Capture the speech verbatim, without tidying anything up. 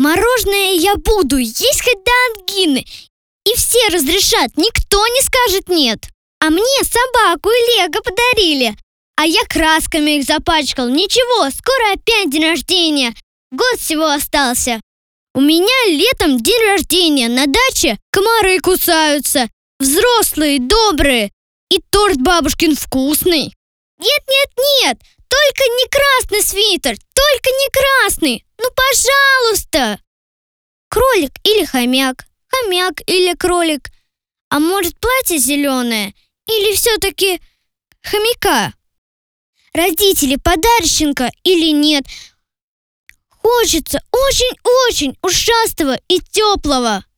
Мороженое я буду есть хоть до ангины. И все разрешат, никто не скажет нет. А мне собаку и лего подарили. А я красками их запачкал. Ничего, скоро опять день рождения. Год всего остался. У меня летом день рождения. На даче комары кусаются. Взрослые, добрые. И торт бабушкин вкусный. Нет-нет-нет, только не красный свитер. Только не красный. Ну, пожалуйста. Кролик или хомяк. Хомяк или кролик. А может, платье зеленое? Или все-таки хомяка? Родители подарочника или нет? Хочется очень-очень ушастого и теплого.